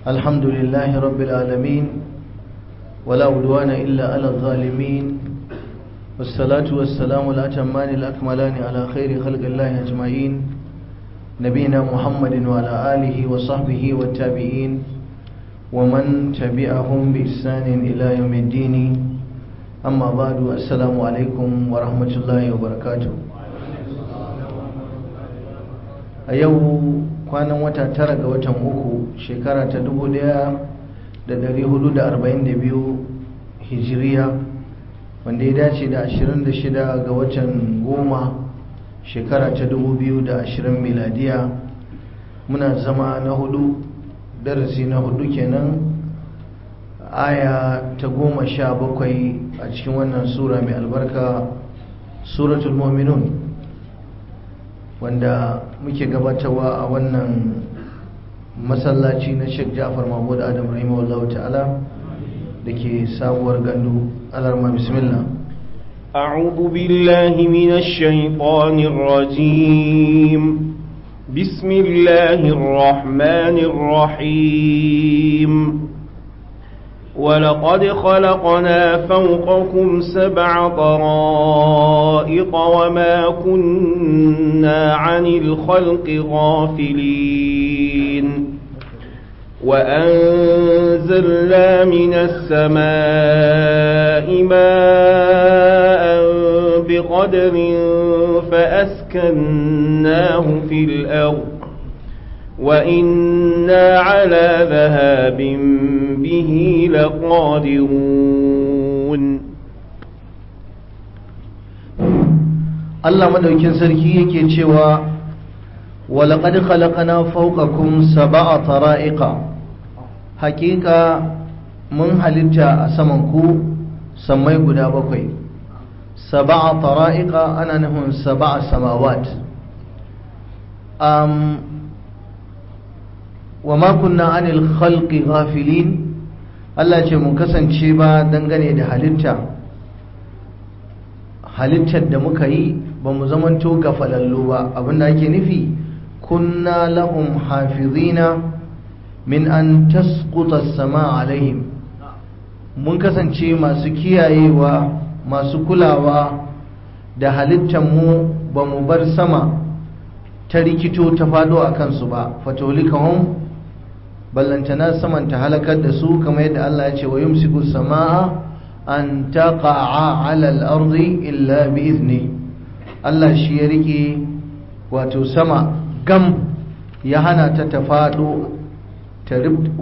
الحمد لله رب العالمين ولا عدوان إلا على الظالمين والصلاة والسلام الأتمان الأكملان على خير خلق الله أجمعين نبينا محمد وعلى آله وصحبه والتابعين ومن تبعهم بإحسان إلى يوم الدين أما بعد السلام عليكم ورحمة الله وبركاته أيوه kwanan wata tara ga watan uku shekara ta 1442 hijiriya wanda ya dace da 26 ga watan goma shekara ta 2020 miladiya muna zama na hudu darasi na hudu kenan aya ta 17 a cikin wannan sura mai albarka suratul mu'minun wanda muke gabatarwa a wannan masallaci na Sheikh Ja'far Mahmud Adam rahimahullahu ta'ala dake sabuwar gandu alarma bismillah a'udhu billahi minash shaitanir rajim bismillahir rahmanir rahim ولقد خلقنا فوقكم 7 طرائق وما كنا عن الخلق غافلين وأنزلنا من السماء ماء بقدر فأسكناه في الأرض وإنا على ذهاب به لقادرون Allah madaukin sarki yake cewa walaqad khalaqna fawqakum 7 tara'iqa hakika mun halitta a saman ku samai guda 7 7 tara'iqa ana nufin 7 samawat wama kunna anil khalqi ghafilin Allah ce mun kasance ba dangane da halittar da muka yi ba mu zamanto gafalallu ba abinda ake nufi kunna lahum hafizina min an tasquta as-samaa alaihim mun kasance masu kiyayewa masu kulawa da halittar mu ba mu bar sama ta rikito ta fado a kansu ba fatolikahum ballantana saman ta halakar da su kamar yadda Allah ya ce wa yumsiku samaa an taqa'a 'ala al-ardi illa bi izni Allah shi ya rike wato sama gam ya hana ta fado ta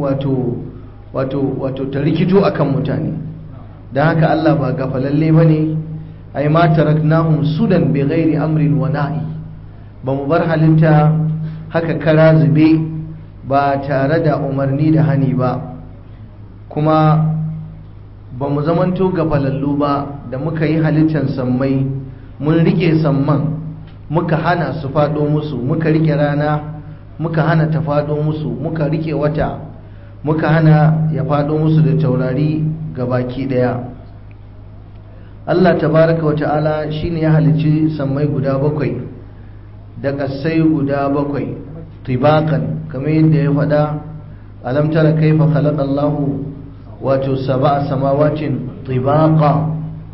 wato ta rikito akan mutane dan haka Allah ba gafalalle bane ai ma taraknahum sudan bi ghairi amrin wa nahi ba mu bar halitta haka kara zube ba tare da umarni da hani ba kuma ba mu zamanto gafalallu ba da muka yi halittar sammai mun rike samman muka hana su fado musu muka rike rana muka hana ta fado musu muka rike wata muka hana ya fado musu da taurari gabaki daya Allah tabaraka wa ta'ala shine ya halicci sammai guda 7 da kasai guda 7 tibaqan kamar yadda ya faɗa alam tara kaifa khalaqa Allahu wato 7 samawatin tibaqa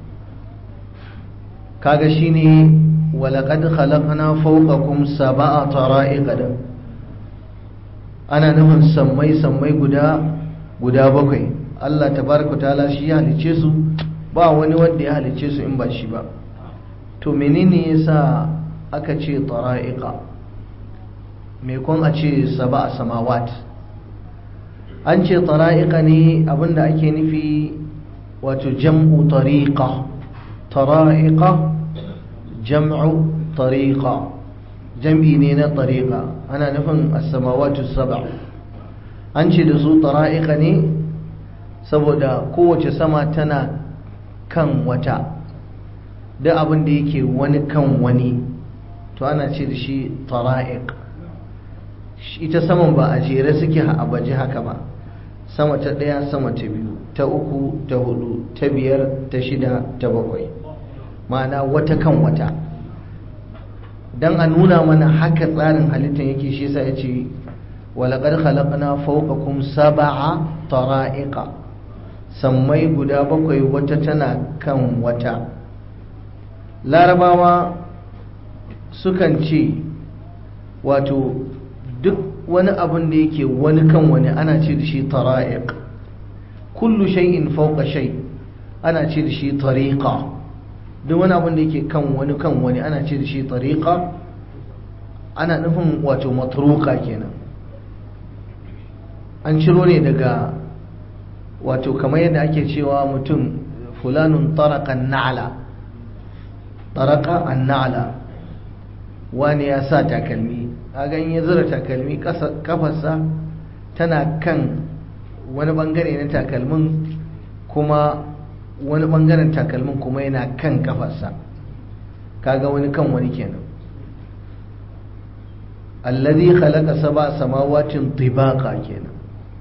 kaga shine walaqad khalaqna fawqakum 7 tara'iqa ana nufin sammai guda 7 Allah tabaraka taala shi ya halice su ba wani wanda ya halice su in ba shi ba to menene yasa aka ce tara'iqa me kun a ce 7 samawat an ce tara'iqa ne abinda ake nufi wato jam'u tariqa tara'iqa jam'u tariqa jam'i ne na tariqa ana nufin as-samawatu 7 an ce da su tara'iqa ne saboda kowace sama tana kan wata duk abin da yake wani kan wani to ana ce da shi tara'iq ita saman ba a jere suke a baje haka ba sama ta 1 sama ta 2 ta 3 ta 4 ta 5 ta 6 ta 7 ma'ana wata kan wata dan a nuna mana haka tsarin halittar yake shi yasa yace walaqad khalaqna fawqakum sab'a tara'iqa sammai guda bakwai wata tana kan wata. Larabawa sukan ce wato duk wani abin da yake wani kan wani ana ce da shi tara'iq, kullu shay'in fawqa shay ana ce da shi tariqa, duk wani abin da yake kan wani ana ce da shi tariqa, ana nufin wato matruqa kenan. An ciro ne daga wato kamar yadda ake cewa mutum fulanun taraqa an-na'la, taraqa an-na'la, wani ya sa takalmi, kaga in ya zura takalmi kafarsa tana kan wani bangare na takalmin, kuma wani bangaren takalmin kuma yana kan kafarsa, kaga wani kan wani kenan. Alladhi khalaqa sab'a samawatin tibaqa kenan,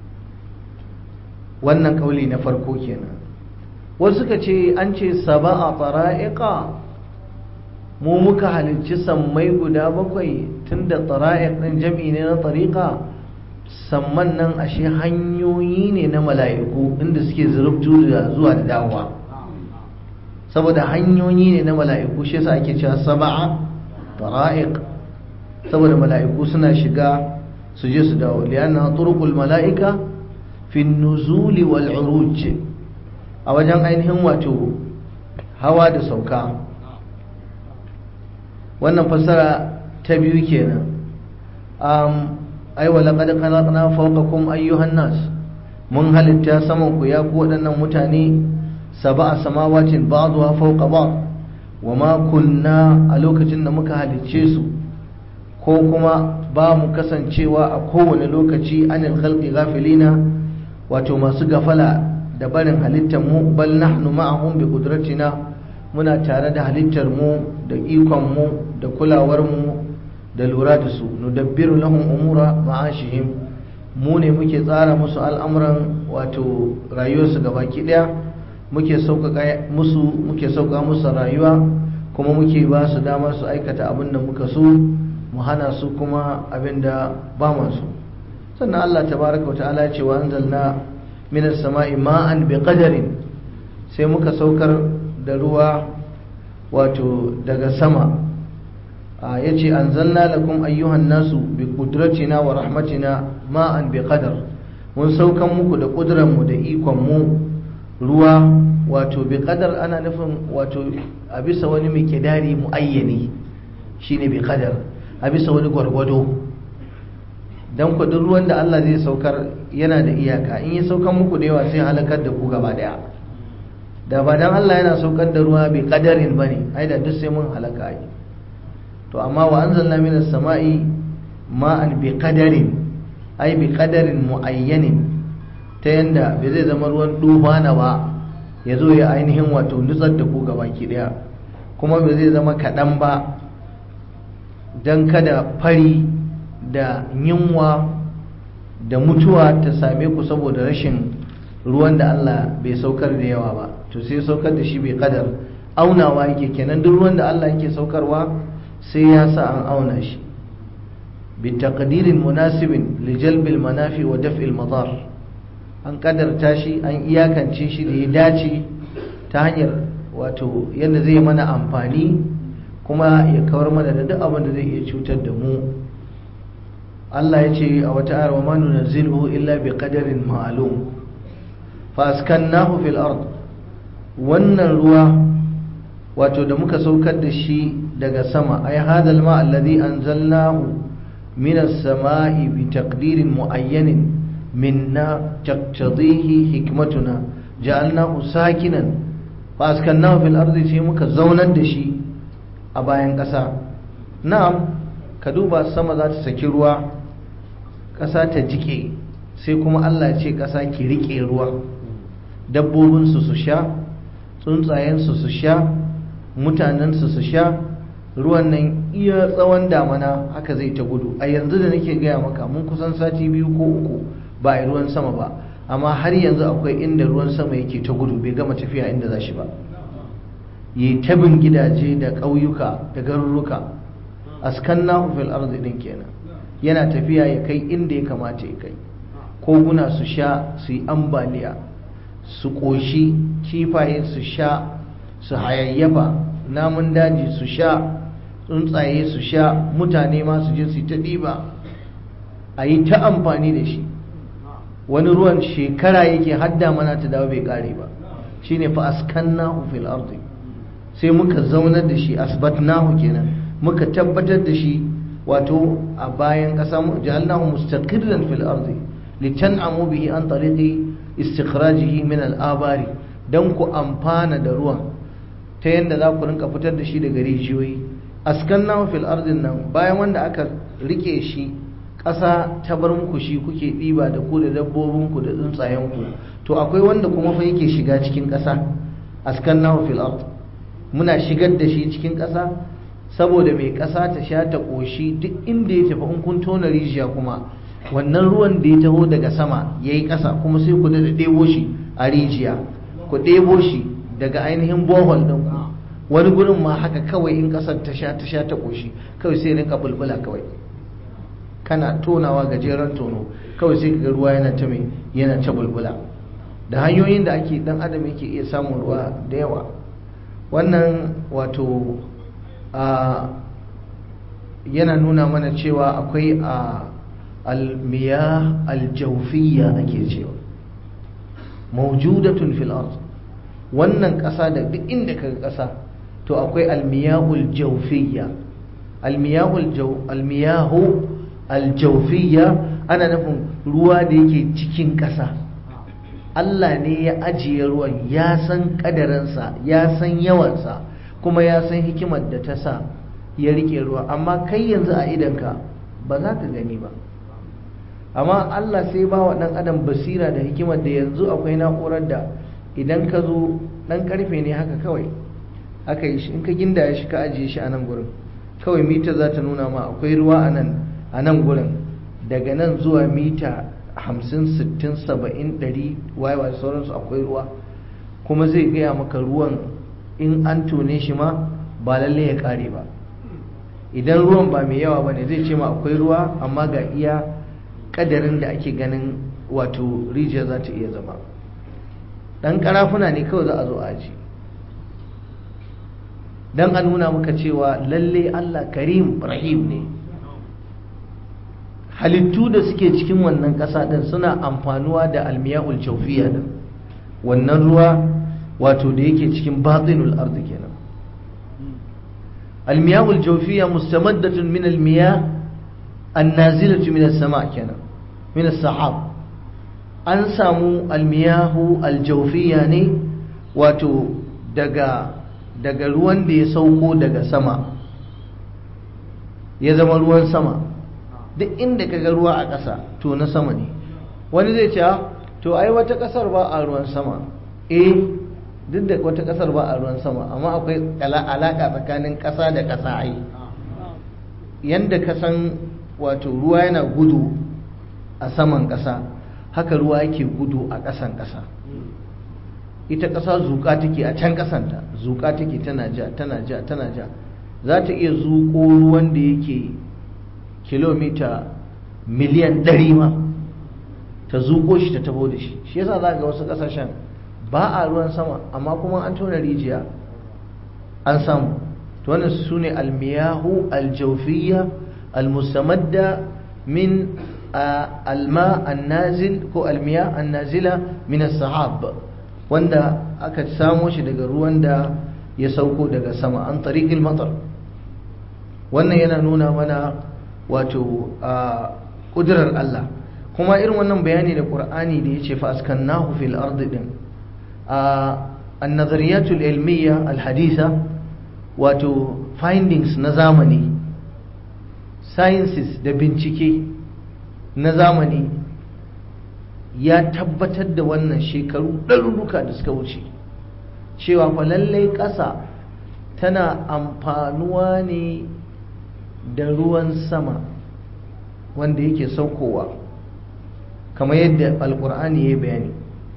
wannan kauli na farko kenan. Wasu suka ce an ce sab'a tara'iqa, mu muka halicci sammai guda bakwai, tunda tara'iq din jam'i ne na tariqa, samman nan ashe hanyoyi ne na mala'iku inda suke zurubtu da zuwa da dawowa, saboda hanyoyi ne na mala'iku shi yasa ake cewa sab'a tara'iq, saboda mala'iku suna shiga su je su dawo, lianna turuqul mala'ika fi nuzuli wal uruj, a wajen ainihin wato hawa da sauka. wannan fassara ta biyu kenan. Ai wa laqad khalaqna fawqakum ayyuhan nas, mun halitta saman ku ya ku waɗannan mutane, sab'a samawatin ba'daha fawqa ba'd, wama kunna, a lokacin da muka halicce su ko kuma ba mu kasancewa a kowane lokaci anil khalqi ghafilina, wato masu gafala da barin halittar mu, bal nahnu ma'ahum bi qudratina, muna tare da halittar mu da ikon mu da kulawar mu da lura da su. Nudabbiru lahum umura ma'ashihim, mu ne muke tsara musu al'amuran wato rayuwarsu gabaki daya, muke sauƙaƙa musu rayuwa, kuma muke ba su damar su aikata abin da muka so, mu hana su kuma abin da ba mu so. Sannan Allah tabaraka wa ta'ala ya ce wa anzalna minas sama'i ma'an biqadarin, sai muka saukar da ruwa wato daga sama. Yace anzalna lakum ayyuhan nasu bi qudratina wa rahmatina ma'an biqadar, mun saukan muku da kudran mu da ikon mu ruwa wato biqadar, ana nufin wato a bisa wani miqdari muayyani, shine biqadar, a bisa wani gwargwado. dan ku duk ruwan da Allah zai saukar yana da iyaka, in ya saukan muku da yawa sai halakar da ku gaba daya. Da ba dan Allah yana saukar da ruwa bi qadarin bane, ai da duk sai mun halaka ai. To amma wa anzalna minas sama'i ma'an bi qadarin, ai bi qadarin muayyanin, ta yanda bai zai zama ruwan dubana ba ya zo ya ainihin wato nutsar da ku gabaki daya, kuma bai zai zama kadan ba dan kada fari da yunwa da mutuwa ta same ku saboda rashin ruwan da Allah bai saukar da yawa ba. To sai saukar da shi bai kadar, aunawa yake kenan, duk ruwan da Allah yake saukarwa sai ya sa an auna shi bi taqdirin munasibin li jalbil manafi wa daf'il madar, an kadarta shi, an iyakance shi da ya dace ta hanyar wato yadda zai mana amfani kuma ya kawar mana da duk abin da zai iya cutar da mu. Allah ya ce a wata ayar, wa ma nunazzilu illa bi qadarin ma'lum fa askannahu fil ard, wannan ruwa wato da muka saukar da shi daga sama, ay hadal ma alladhi anzalnahu minas sama'i bi taqdirin muayyanin minna taqtadihi hikmatuna ja'alnahu sakinan fa askannahu fil ardi, sai muka zaunar da shi a bayan ƙasa. Na'am, ka duba sama za ta saki ruwa, ƙasa ta jike, sai kuma Allah ya ce ƙasa ki rike ruwa, dabbobinsu su sha, tsuntsayensu su sha, mutanensu su sha, ruwan nan iya tsawon damana haka zai ta gudu. A yanzu da nake gaya maka mun kusan sati 2 ko 3 ba a ruwan sama ba, amma har yanzu akwai inda ruwan sama yake ta gudu bai gama tafiya inda za shi ba, yi tabin gidaje da ƙauyuka da garuruka. askannahu fil ardi din kenan, yana tafiya ya kai inda ya kamata ya kai, koguna su sha su yi ambaliya, su ƙoshi, kifaye su sha su hayayyafa, namun daji su sha, tsuntsaye su sha, mutane ma su je su yi ta ɗiba, a yi ta amfani da shi. wani ruwan shekara yake hadda mana ta dawo bai ƙare ba. shine fa askannahu fil ardi, sai muka zaunar da shi, asbatnahu kenan, muka tabbatar da shi wato a bayan ƙasa, ja'alnahu mustaqirran fil ardi litan'amu bihi an tariqi istikhrajihi min al-abari, dan ku amfana da ruwan ta yanda za ku rinka fitar da shi daga rijiyoyi. askannahu fil ardi nan bayan wanda aka rike shi ƙasa ta bar muku shi kuke ɗiba da ku da dabbobinku da tsuntsayenku, to akwai wanda kuma fa yake shiga cikin ƙasa. askannahu fil ard, muna shigar da shi cikin ƙasa saboda mai ƙasa ta sha ta ƙoshi, duk inda ya tafi in kun tona rijiya kuma wannan ruwan da ya taho daga sama ya yi ƙasa kuma sai ku da ɗebo shi a rijiya, ku ɗebo shi daga ainihin bohol ɗin ku. wani gurin ma haka kawai in ƙasar ta sha ta ƙoshi kawai sai rinka bulbula kawai, kana tonawa gajeren tono kawai sai ka ga ruwa yana ta bulbula. da hanyoyin da ake dan adam yake iya samun ruwa da yawa. wannan wato yana nuna mana cewa akwai al-miyah al-jawfiyya ake cewa mawjudatun fil ard. wannan ƙasa da duk inda kaga ƙasa to akwai al-miyahul jawfiyya. al-miyahu al-jawfiyya ana nufin ruwa da yake cikin ƙasa. Allah ne ya ajiye ruwan, ya san kadarinsa, ya san yawansa, kuma ya san hikimar da ta sa ya rike ruwa, amma kai yanzu a idanka ba za ka gani ba. amma Allah sai ba wa ɗan adam basira da hikimar da yanzu akwai na'urar da idan ka zo ɗan ƙarfe ne haka kawai aka yi shi, in ka ginda shi ka ajiye shi a nan gurin, kawai mita za ta nuna ma akwai ruwa a nan gurin, daga nan zuwa mita 50, 60, 70, 100 wayewa sauransu akwai ruwa, kuma zai gaya maka ruwan in an tone shi ma ba lalle ya kare ba. idan ruwan ba mai yawa ba ne zai ce ma akwai ruwa, amma ga iya kadarin da ake ganin wato rijiya za ta iya zama. dan karafuna ne kawai za a zo aji dan a nuna maka cewa lalle Allah karim rahim ne. halittu da suke cikin wannan ƙasa ɗin suna amfanuwa da almiyahul jawfiyya din, wannan ruwa wato da yake cikin batinul ardi kenan. almiyahul jawfiyya mustamaddatun min almiyah annazilatu min as-sama' kenan, min as-sahab. an samu almiyahu aljawfiyya ne wato daga ruwan da ya sauko daga sama ya zama ruwan sama. duk inda ka ga ruwa a ƙasa to na sama ne. wani zai ce to ai wata ƙasar ba a ruwan sama. duk da wata ƙasar ba a ruwan sama, amma akwai alaƙa tsakanin ƙasa da ƙasa. ai yanda ka san wato ruwa yana gudu a saman ƙasa, haka ruwa yake gudu a ƙasan ƙasa. ita ƙasa zuƙa take a can ƙasanta, zuƙa take tana ja za ta iya zuƙo ruwan da yake kilomita miliyan 100 ma, ta zuƙo shi ta tabo da shi. shi yasa za ga wasu ƙasashen ba a ruwan sama, amma kuma an tona rijiya an samu. to wannan su ne almiyahu aljawfiyya almustamadda min alma annazil ko almiyah annazila min as-sahab, wanda aka samo shi daga ruwan da ya sauko daga sama an tariqil matar. wannan yana nuna mana wato ƙudurar Allah. kuma irin wannan bayani da Qur'ani da yace fa askannahu fil ardi din, an-nazariyatul ilmiyya al-haditha, wato findings na zamani, sciences da bincike na zamani ya tabbatar da wannan shekaru ɗaruruka da suka wuce, cewa fa lallai ƙasa tana amfanuwa ne da ruwan sama wanda yake saukowa, kamar yadda alkur'ani ya bayani.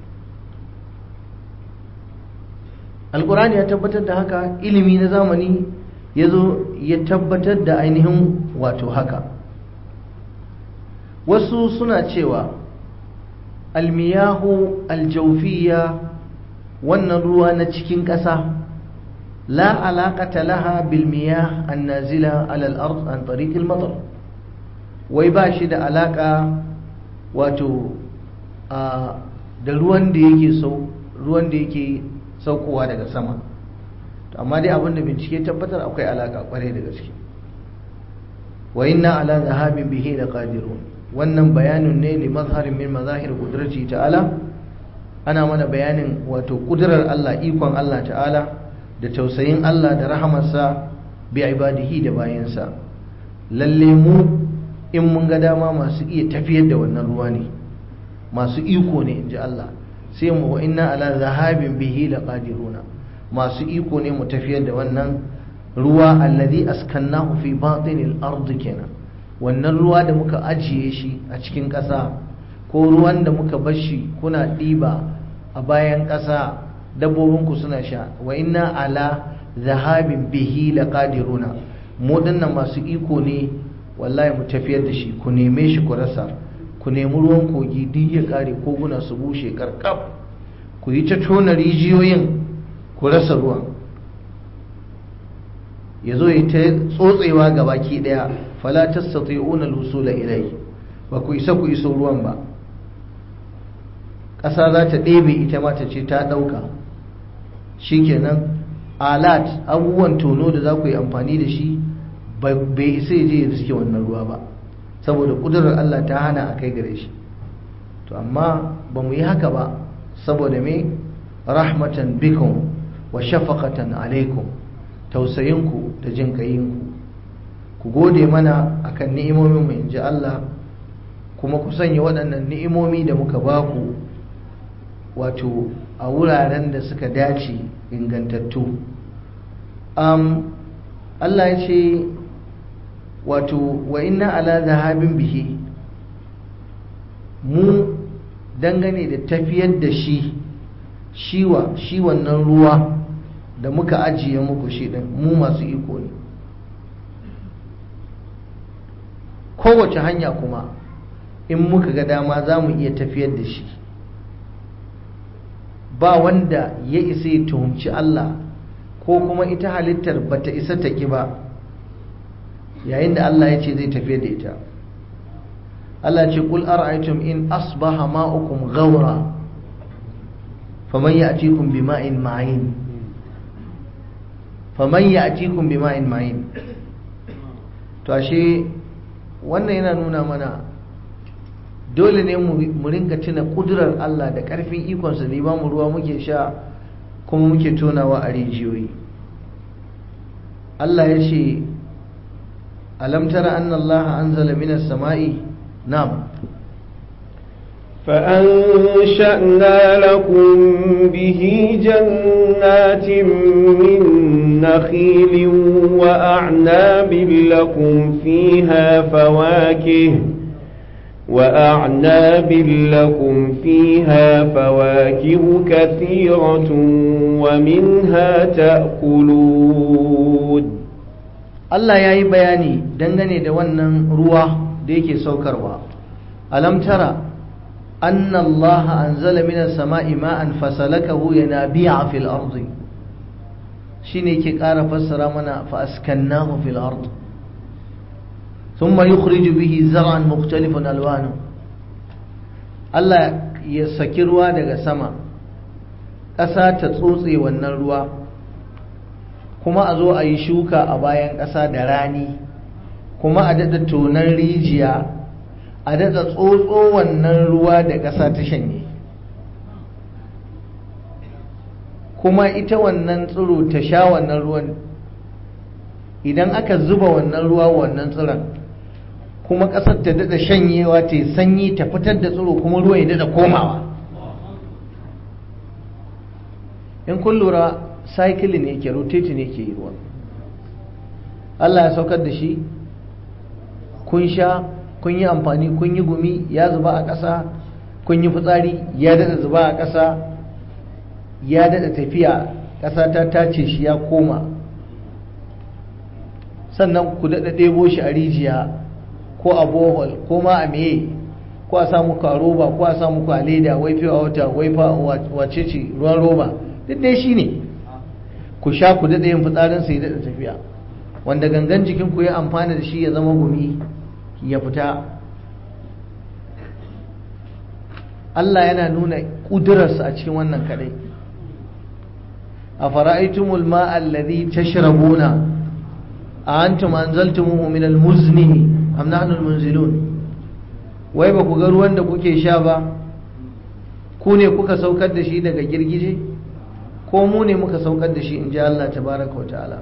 alkur'ani ya tabbatar da haka, ilimi na zamani ya zo ya tabbatar da ainihin wato haka. wasu suna cewa almiyahu aljawfiyya wannan ruwa na cikin ƙasa la alaƙata laha bil miyah annazila ala al-ard an tariq al-matar, wai ba shi da alaƙa wato da ruwan da yake saukowa daga sama. amma dai abinda bincike tabbatar akwai alaƙa ƙwarai da gaske. wa inna ala dhahabin bihi laqadirun, wannan bayanin ne li mazharin min mazahir qudrati ta'ala, ana mana bayanin wato kudurar Allah, ikon Allah ta'ala da tausayin Allah da rahamarsa bi ibadihi da bayansa. lalle mu in mun ga dama masu iya tafiyar da wannan ruwa ne, masu iko ne inji Allah. sai mu wa inna ala zahabin bihi laqadiruna, masu iko ne mu tafiyar da wannan ruwa alladhi askannahu fi batinil ard kenan, wannan ruwa da muka ajiye shi a cikin ƙasa, ko ruwan da muka bar shi kuna ɗiba a bayan ƙasa dabbobinku suna sha. wa inna ala zahabin bihi laqadiruna, mu dinnan masu iko ne wallahi mu tafiyar da shi. ku neme shi ku rasa, ku nemi ruwan kogi duk ya kare, koguna su bushe karkab, ku yi ta tona rijiyoyin ku rasa ruwan, ya zo ya ta tsotsewa ga baki daya. fala tastati'una al-wusula ilayhi, ba ku isa ku iso ruwan ba. ƙasa za ta ɗebe ita ma ta ce ta ɗauka, shikenan alat abubuwan tono da za ku yi amfani da shi bai isa je ya riske wannan ruwa ba, saboda ƙudurar Allah ta hana a kai gare shi. to amma ba mu yi haka ba saboda me? rahmatan bikum wa shafaqatan alaikum, tausayinku da jin kayinku. ku gode mana akan ni'imomin mu inji Allah, kuma ku sanya waɗannan ni'imomi da muka baku wato a wuraren da suka dace ingantattu. Allah ya ce wato wa inna ala zahabin bihi, mu dangane da tafiyar da shi wannan ruwa da muka ajiye muku shi din, mu masu iko ne. kowace hanya kuma in muka ga dama za mu iya tafiyar da shi, ba wanda ya isa ya tuhumci Allah, ko kuma ita halittar bata isa ta ki ba yayin da Allah ya ce zai tafiyar da ita. Allah ce qul ara'aytum in asbaha ma'ukum ghawra faman ya'tikum bima'in ma'in, faman ya'tikum bima'in ma'in. to ashe wannan yana nuna mana dole ne mu rinka tuna kudurar Allah da karfin ikonsa da ba mu ruwa muke sha kuma muke tonawa a rijiyoyi. Allah ya ce alam tara anna Allah anzala minas sama'i. na'am. فأنشأنا لكم به جنات من نخيل وأعناب لكم فيها فواكه كثيرة ومنها تأكلون. Allah ya yi bayani dangane da wannan ruwa da yake saukarwa. alam tara anna Allah anzala minas sama'i ma'an fasalakahu yanabi'a fil ardi, shine yake ƙara fassara mana fa askannahu fil ardi thumma yukhriju bihi zar'an mukhtalifan alwanu. Allah ya saki ruwa daga sama, ƙasa ta tsotse wannan ruwa, kuma a zo a yi shuka a bayan ƙasa da rani, kuma a daɗa tonan rijiya, a daɗa tsotso wannan ruwa da ƙasa ta shanye, kuma ita wannan tsiro ta sha wannan ruwan. idan aka zuba wannan ruwa wannan tsiron, kuma ƙasar ta daɗa shanyewa ta yi sanyi ta fitar da tsiro, kuma ruwa ya daɗa komawa. in kun lura cycle ne ke rotate ne ke yi ruwa. Allah ya saukar da shi, kun sha, kun yi amfani, kun yi gumi, ya zuba a ƙasa, kun yi fitsari, ya daɗa zuba a ƙasa, ya daɗa tafiya, ƙasa ta tace shi ya koma, sannan ku daɗa ɗebo shi a rijiya ko a bohol ko ma a meye, ko a sa muku a roba ko a sa muku a leda, wai fiwa wata, wai fa wace ce ruwan roba, duk dai shi ne. Ku sha ku daɗa yin fitsarin sai daɗa tafiya, wanda gangan jikin ku ya amfana da shi ya zama gumi ya fita. Allah yana nuna ƙudurarsa a cikin wannan kadai. أفرأيتم الماء الذي تشربون أأنتم أنزلتموه من المزن أم نحن المنزلون wai ba ku ga ruwan da kuke sha ba, ku ne kuka saukar da shi daga girgije ko mu ne muka saukar da shi, in ji Allah tabaraka wa ta'ala.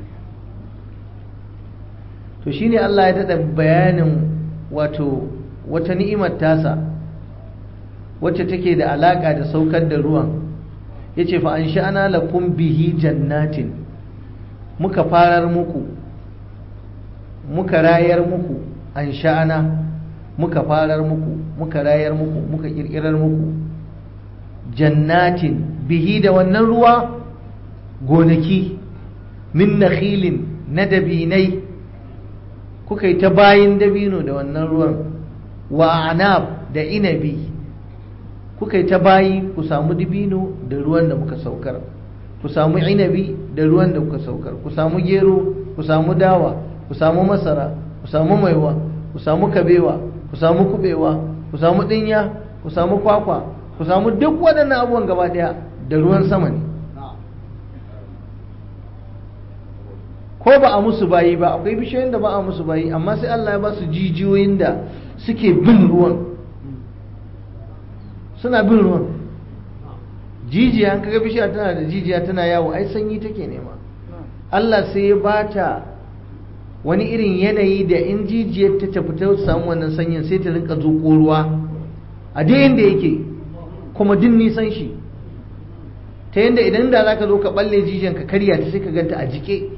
to shine Allah ya dada bayanin wato wata ni'imar tasa wacce take da alaka da saukar da ruwan. yace fa ansha'ana lakum bihi jannatin, muka farar muku, muka rayar muku, ansha'ana muka farar muku, muka rayar muku, muka kirkirar muku jannatin bihi da wannan ruwa gonaki, min nakhilin na dabinai, kuka yi ta bayin dabino da wannan ruwan, wa anab da inabi, kuka yi ta bayi ku samu dabino da ruwan da muka saukar, ku samu inabi da ruwan da muka saukar, ku samu gero, ku samu dawa, ku samu masara, ku samu maiwa, ku samu kabewa, ku samu kubewa, ku samu dinya, ku samu kwakwa, ku samu duk waɗannan abubuwan gaba ɗaya da ruwan sama ne. ko ba a musu bayi ba, akwai bishiyoyin da ba a musu bayi, amma sai Allah ya ba su jijiyoyin da suke bin ruwan, suna bin ruwan. Jijiya, an kaga bishiya tana da jijiya tana yawo, ai sanyi take nema. Allah sai ya bata wani irin yanayi da in jijiyar ta tafi ta samu wannan sanyin sai ta rinka zuƙo ruwa a dai inda yake, kuma din nisan shi, ta yanda idan da zaka zo ka balle jijiyan ka karya ta sai ka ganta a jike.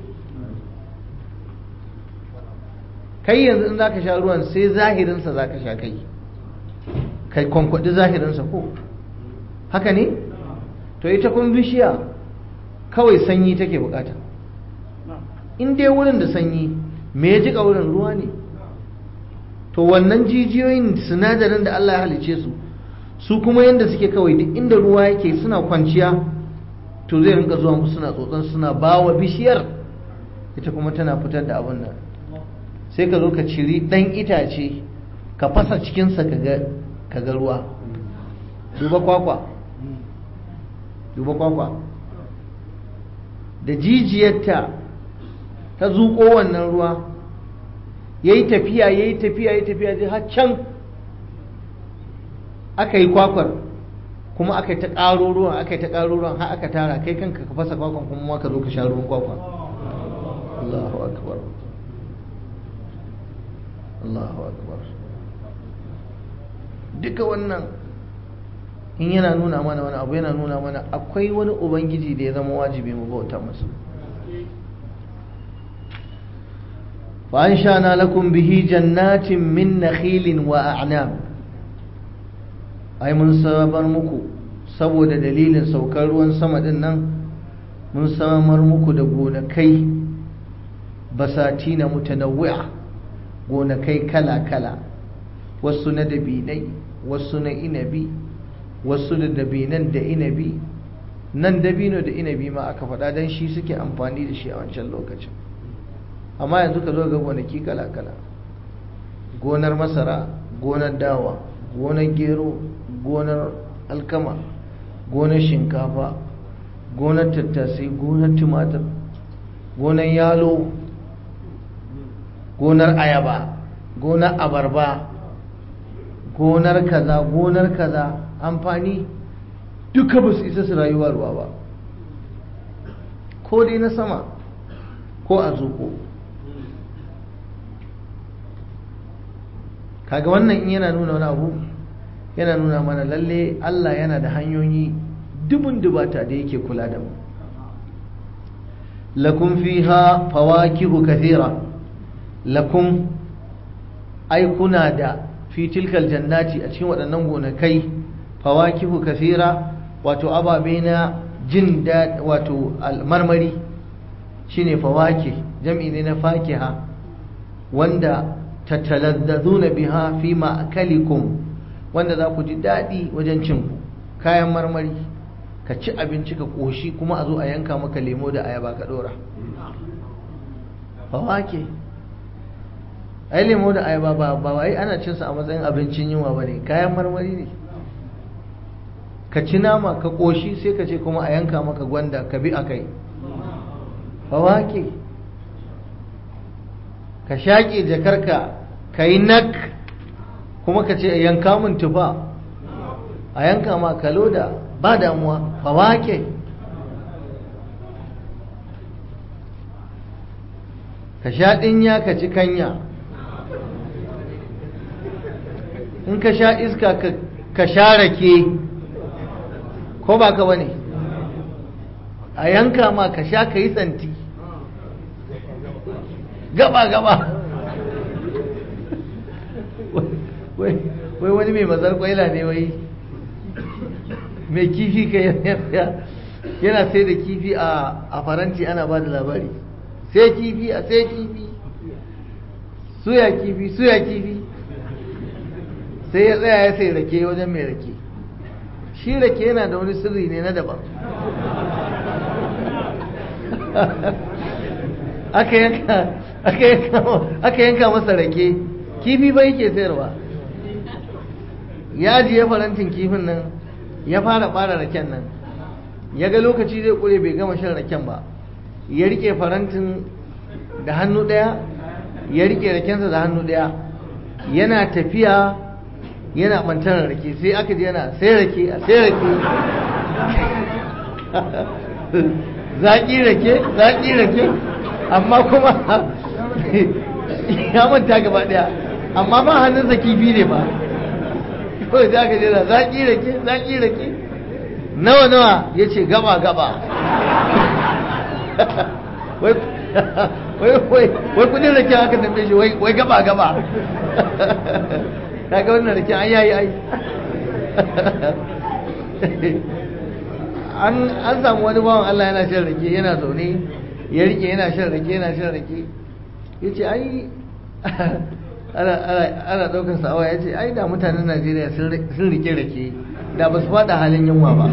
kai yanzu in zaka sha ruwan sai zahirinsa zaka sha, kai kwankwadi zahirinsa, ko haka ne? to ita kuma bishiya kawai sanyi take bukata. in dai wurin da sanyi, me ya jika wurin? ruwa ne. to wannan jijiyoyin sinadarin da Allah ya halice su kuma yanda suke kawai duk inda ruwa yake suna kwanciya, to zai rinka zuwa musu suna tsotson, suna bawa bishiyar, ita kuma tana fitar da abin nan. sai ka zo ka ciri ɗan itace ka fasa cikinsa ka ga ruwa. duba kwakwa da jijiyarta ta zuƙo wannan ruwa, ya yi tafiya zai har can aka yi kwakwar, kuma aka yi ta ƙaro ruwan har aka tara, kai kanka ka fasa kwakwan kuma ka zo ka sha ruwan kwakwa. Allahu akbar, Allahu akbar. duka wannan in yana nuna mana wani abu, yana nuna mana akwai wani ubangiji da ya zama wajibi mu bauta masa. fa anshana lakum bihi jannatin min nakhilin wa a'nab, ai mun samar muku saboda dalilin saukar ruwan sama din nan, mun samar muku da gonakai basatina mutanawwi'a, gonakai kala-kala, wasu na dabinai, wasu na inabi, wasu da dabinan da inabi. nan dabino da inabi ma aka faɗa don shi suke amfani da shi a wancan lokacin, amma yanzu ka zo ga gonaki kala-kala, gonar masara, gonar dawa, gonar gero, gonar alkama, gonar shinkafa, gonar tattasai, gonar tumatir, gonar yalo, gonar ayaba, gonar abarba, gonar kaza, amfani duka ba su isa su rayuwa ruwa ba, ko dai na sama ko a zuko. kaga wannan in yana nuna wani abu, yana nuna mana lalle Allah yana da hanyoyi dubun dubata da yake kula da mu. lakum fiha fawakihu kathira, lakum ai kuna da fi tilkal jannati, a cikin waɗannan gonakai, fawakihu kathira, wato ababe na jin daɗi, wato marmari shine fawakih, jam'i ne na fakiha, wanda tatalazzazuna biha fi ma'akalikum wanda za ku ji daɗi wajen cin kayan marmari, ka ci abinci ka ƙoshi kuma a zo a yanka maka lemo da ayaba ka ɗora. Fawake ai lemo da ayaba ba wai ana cinsa a matsayin abincin yunwa ba ne, kayan marmari ne. Ka ci nama ka ƙoshi sai ka ce kuma a yanka maka gwanda ka bi a kai. Fawake ka shaƙe jakarka ka yi nak kuma ka ce a yanka min tufa, a yanka ma kalo da ba damuwa. Fawake ka sha ɗinya ka ci kanya, in ka sha iska ka sha rake, ko ba ka bane, a yanka ma ka sha ka yi santi gaba wai wani mai mazar kwaila ne wai mai kifi ka yana sai da kifi a faranti, ana ba da labari, sai kifi a sai kifi, suya kifi sai ya tsaya ya sai rake wajen mai rake. Shi rake yana da wani sirri ne na daban. aka yanka masa rake, kifi bai yake sayarwa, ya ajiye farantin kifin nan, ya fara ɓara raken nan, ya ga lokaci zai ƙure bai gama shan raken ba, ya rike farantin da hannu ɗaya, ya rike rakensa da hannu ɗaya, yana tafiya yana ɓantar rake, sai aka ji yana sai rake a sai rake zaƙi rake amma kuma ya manta gaba ɗaya, amma ba hannunsa kifi ne ba, kawai za ka jira zaƙi rake nawa ya ce gaba wai kudin rake aka tambaye shi wai gaba ta ga wannan rake an yayi ai an samu wani bawan Allah yana shan rake, yana zaune ya rike yana shan rake ya ce ai ana ɗaukar sa'awa, ya ce ai da mutanen Najeriya sun rike rake da ba su faɗa halin yunwa ba.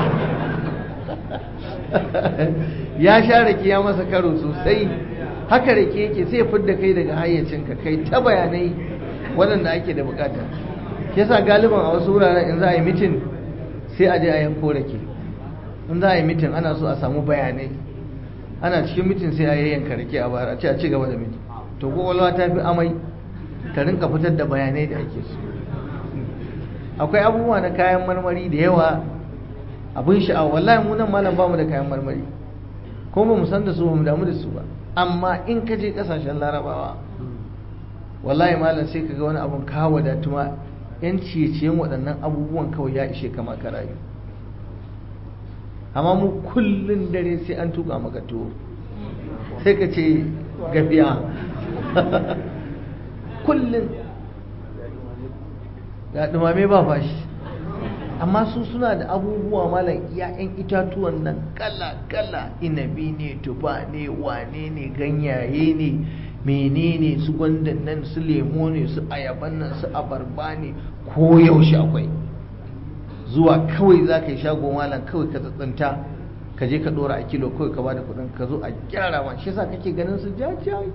Ya sha rake ya masa karo sosai, haka rake yake sai ya fidda kai daga hayyacinka, kai ta bayanai waɗanda ake da bukata. Yasa galiban a wasu wuraren in za a yi mitin sai a je a yanko rake, in za a yi mitin ana so a samu bayanai, ana cikin mitin sai a yanka rake a bayar a ce a ci gaba da mitin. To kwakwalwa ta fi amai ta rinka fitar da bayanai da ake so. Akwai abubuwa na kayan marmari da yawa abin sha'awa, wallahi mu nan malam bamu da kayan marmari, ko ba mu san da su ba mu damu da su ba, amma in ka je kasashen larabawa wallahi malam sai ka ga wani abun ka wadatu ma, yan ciye-ciyen waɗannan abubuwan kawai ya ishe kama ka rayu. Amma mu kullun dare sai an tuka maka tuwo, sai ka ce gafiya kullun ga dumame ba fashi. Amma su suna da abubuwa malam, ƴaƴan itatuwan nan kala-kala, inabi ne, tufa ne, wane ne, ganyaye ne, menene, su gwandan nan, su lemo ne, su ayaban nan, su abarba ne, ko yaushe akwai. Zuwa kawai za ka yi shago malam, kawai ka tsantsanta ka je ka dora a kilo, kawai ka bada kuɗin ka zo a gyara ma. Shi yasa kake ganin su jajayen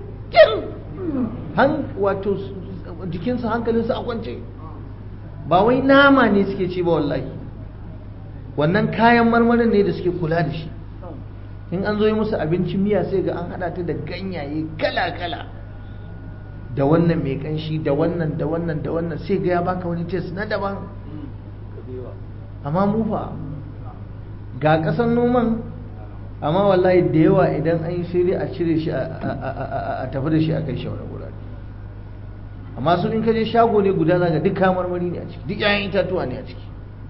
wato jikinsu hankalinsu a kwance, ba wai nama ne suke ci ba wallahi, wannan kayan marmarin ne da suke kula da shi. In an zo yi musu abincin miya sai ga an haɗa ta da ganyaye kala-kala, da wannan mai kanshi, da wannan sai ga ya baka wani taste na daban. Amma mu fa ga ƙasar noman, amma wallahi da yawa idan an yi sai dai a cire shi a tafi da shi a kai shi wani gurare. Amma su in ka je shago ne guda zaga duk kayan marmari ne a ciki, duk 'ya'yan itatuwa ne a ciki,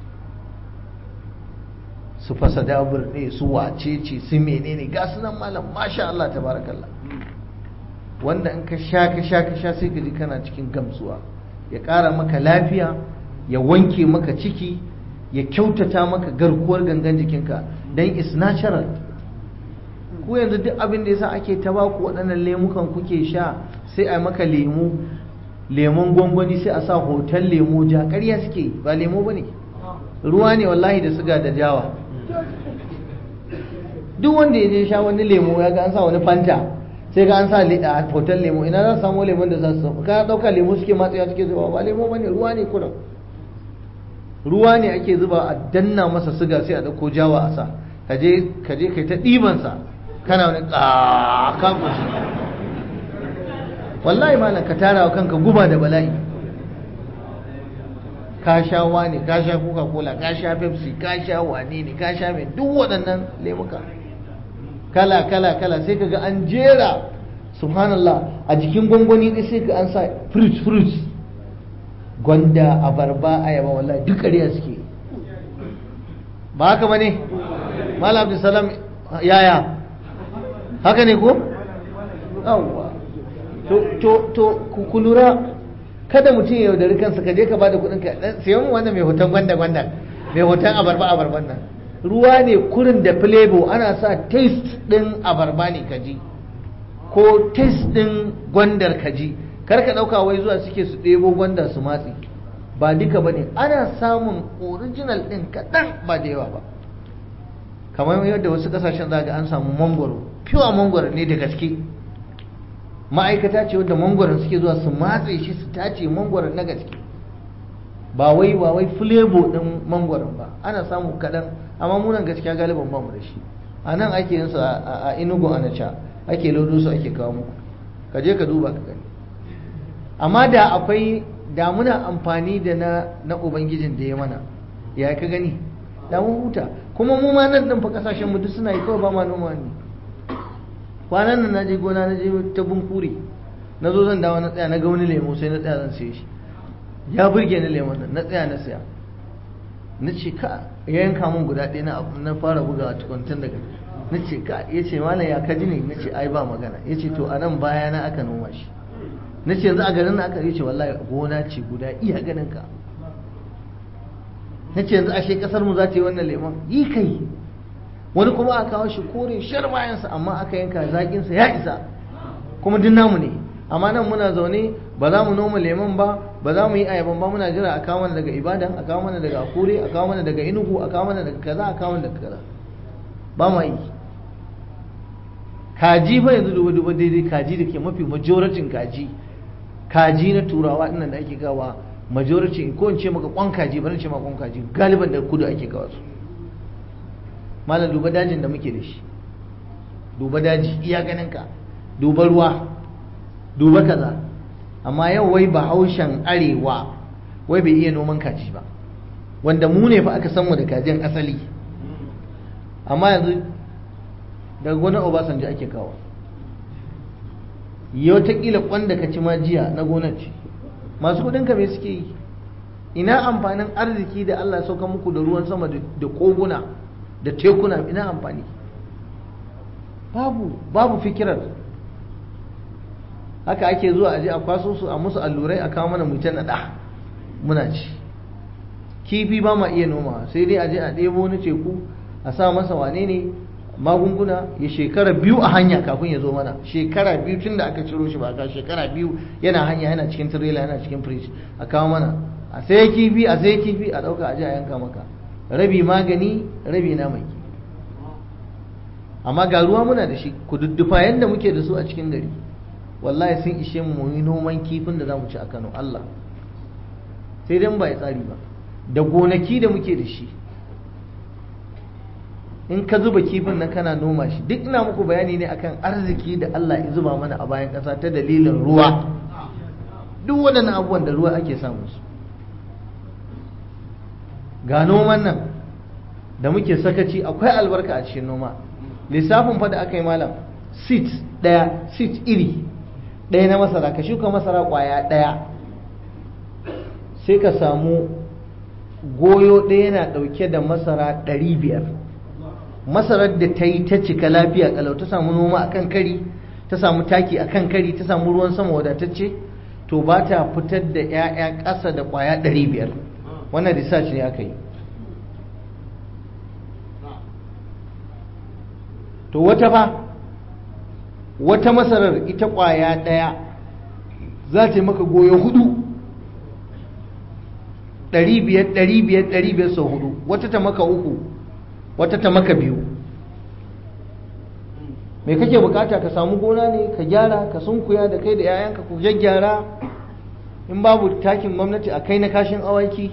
su fasa dabur ne, su wacece, su menene, ga su nan malam masha Allah tabarakallah, wanda in ka sha sai ka ji kana cikin gamsuwa, ya ƙara maka lafiya, ya wanke maka ciki, ya kyautata maka garkuwar gangan jikinka, dan is natural. Ku yanzu duk abin da yasa ake ta baku waɗannan lemukan kuke sha, sai a maka lemu lemon gwangwani sai a sa hoton lemo ja, ƙarya suke ba lemo ba ne, ruwa ne wallahi da suga da jawa. Duk wanda ya je sha wani lemo ya ga an sa wani fanta sai ga an sa hoton lemo, ina za su samu lemon da za su samu? Ka ɗauka lemo suke matsaya suke zuba, ba lemo ba ne, ruwa ne kurum. Ruwa ne ake zuba a danna masa suga sai a ɗauko jawa a sa, ka je kai ta ɗibansa kana wani ƙaƙa kushi. Wallahi malam ka tara wa kanka guba da bala'i. Ka sha wani, ka sha coca cola, ka sha pepsi, ka sha wane ne, ka sha mai duk waɗannan lemuka kala sai ka ga an jera subhanallah a jikin gwangwani ɗaya sai ka an sa fruits gwanda, abarba, ayaba, wallahi duk ƙarya suke. Ba haka ba ne malam Abdulsalam, yaya haka ne ko? yawwa to ku lura, kada mutum ya yaudari kansa, ka je ka bada kudin ka sayan mu wannan mai hoton gwanda mai hoton abarban nan, ruwa ne kurin da flavor, ana sa taste din abarba ne kaji ko taste din gwandar kaji, kar ka dauka wai zuwa suke su ɗebo gwanda su matsi, ba duka bane, ana samun original din kaɗan ba da yawa ba. Kamar yadda wasu kasashen za ga an samu mangwaro, pure mangwaro ne da gaske, ma'aikata ce wadda mangwaron suke zuwa su matse shi su tace mangwaron na gaske, ba wai flavor din mangwaron ba, ana samu kaɗan, amma munan gaskiya galiban ba mu da shi. A nan ake yin su a Enugu a Nacha, ake lodo su ake kawo muku, ka je ka duba ka gani. Amma da akwai, da muna amfani da na ubangijin da ya mana, ya ka gani da mun huta. Kuma mu ma nan din fa kasashen mu duk suna yi, kawai ba ma noma ne. Kwanan nan naje gona, naje ta Bunkuri, na zo zan dawo na tsaya na ga wani lemo sai na tsaya zan saye shi, ya burge ni lemon nan, na tsaya na saya, na ce ka ya yanka min guda ɗaya na fara bugawa tukuntun daga, na ce ka, ya ce malam ya kaji ne, na ce ai ba magana, ya ce to a nan baya na aka noma shi, na ce yanzu a garin na aka, ya ce wallahi gona ce guda iya ganin ka, na ce yanzu ashe kasar mu za ta yi wannan lemon, yi kai. Wani kuma aka kawo shi kore shar bayansa, amma aka yanka zaƙinsa ya isa, kuma duk namu ne. Amma nan muna zaune ba za mu noma lemon ba, ba za mu yi ayaban ba, muna jira a kawo mana daga Ibadan, a kawo mana daga Akure, a kawo mana daga Enugu, a kawo mana daga kaza, a kawo mana daga kaza, ba ma yi. Kaji fa yanzu duba daidai, kaji da ke mafi majoratin kaji na turawa ɗinnan da ake kawa majority, ko in ce maka kwan kaji, bari ce maka kwan kaji, galiban da kudu ake kawo su. Malam duba dajin da muke da shi, duba daji iya ganin ka, duba ruwa, duba kaza, amma yau wai bahaushen arewa wai bai iya noman kaji ba, wanda mu ne fa aka san mu da kajin asali, amma yanzu daga gonar Obasanjo ake kawo. Yau ta kila kwanda ka ci ma jiya na gonar ce, masu kudin ka me suke yi? Ina amfanin arziki da Allah sauka muku da ruwan sama da koguna da tekuna, ina amfani? Babu fikirar. Haka ake zuwa aje a kwaso su, a musu allurai, a kawo mana mutan nada muna ci. Kifi ba ma iya noma, sai dai aje a ɗebo wani teku a sa masa wane ne magunguna, ya shekara 2 a hanya kafin ya zo mana, shekara 2 tun da aka ciro shi ba ka, shekara 2 yana hanya, yana cikin tirela, yana cikin fridge, a kawo mana, a sai kifi a ɗauka aje a yanka maka, rabi magani rabi na mai. Amma ga ruwa muna da shi, kududdufa yadda muke da su a cikin gari, wallahi sun ishe mu yi noman kifin da za mu ci a Kano, Allah, sai dai ba ya tsari ba. Da gonaki da muke da shi, in ka zuba kifin nan kana noma shi, duk ina muku bayani ne akan arziki da Allah ya zuba mana a bayan ƙasa ta dalilin ruwa. Duk waɗannan abubuwan da ruwa ake samun su. Ga noman nan da muke sakaci, akwai albarka a cikin noma. Lissafin fa da aka yi malam, seed iri ɗaya na masara, ka shuka masara ƙwaya ɗaya, sai ka samu goyo ɗaya yana ɗauke da masara 500. Masarar da ta yi ta cika lafiya kalau, ta samu noma akan kari, ta samu taki akan kari, ta samu ruwan sama wadatacce, to ba ta fitar da 'ya'ya ƙasa da ƙwaya 500. Wannan research ne aka yi. To wata masarar ita ƙwaya ɗaya za ta yi maka goyo 4 500 sau 4, wata ta maka 3, wata ta maka 2. mai kake bukata ka samu gona ne ka gyara ka sunkuya da kai da 'ya'yanka ku gyaggyara, in babu takin gwamnati a kai na kashin awaki,